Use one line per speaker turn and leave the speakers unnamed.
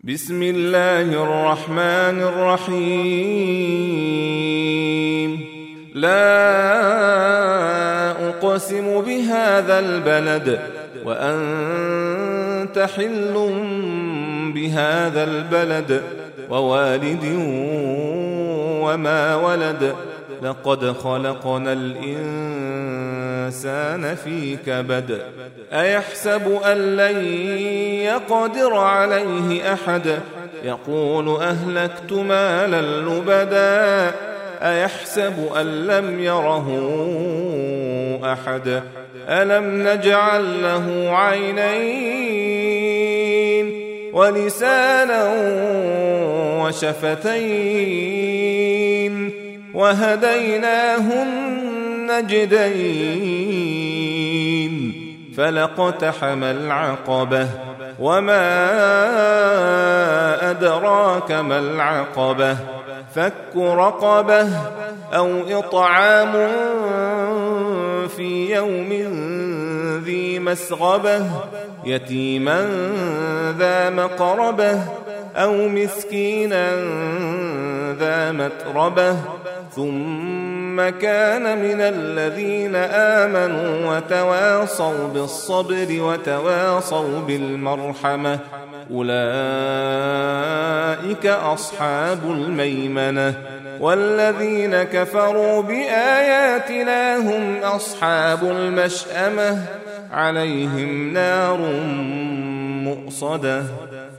بسم الله الرحمن الرحيم لا أقسم بهذا البلد وأنت حل بهذا البلد ووالد وما ولد لقد خلقنا الإنسان في كبد أيحسب أن لن يقدر عليه أحد يقول أهلكت مالا لبدا أيحسب أن لم يره أحد ألم نجعل له عينين ولسانا وشفتين وهديناه النجدين فلاقتحم العقبة وما أدراك ما العقبة فك رقبة أو إطعام في يوم ذي مسغبة يتيما ذا مقربة أو مسكينا ذا متربة ثم كان من الذين آمنوا وتواصوا بالصبر وتواصوا بالمرحمة أولئك أصحاب الميمنة والذين كفروا بآياتنا هم أصحاب المشأمة عليهم نار مؤصدة